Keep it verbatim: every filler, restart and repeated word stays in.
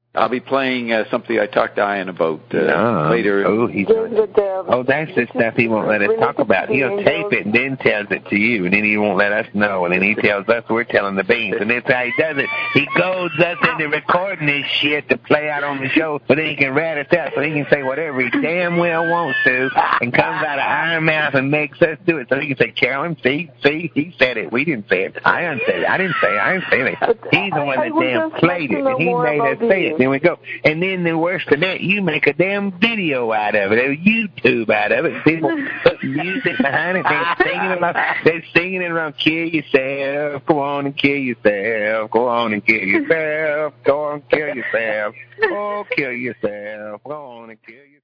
I'll be playing uh, something I talked to Ian about uh, no. later. Oh, he's oh, that's the stuff he won't let us talk about. He'll tape it and then tells it to you, and then he won't let us know, and then he tells us we're telling the beans, and that's how he does it. He goads us into recording this shit to play out on the show, so then he can rat us out, so he can say whatever he damn well wants to, and comes out of our mouth and makes us do it. So he can say, Carolyn, see, see, he said it. We didn't say it. I didn't say it. I didn't say it. I didn't say it. He's the one that damn played it, and he made us say it. Then we go. And then the worse than that, you make a damn video out of it, a YouTube out of it. People put music behind it. They're singing it around. They're singing it around. Kill yourself. Go on and kill yourself. Go on and kill yourself. Go on and kill yourself. Oh, kill yourself. Go on and kill yourself.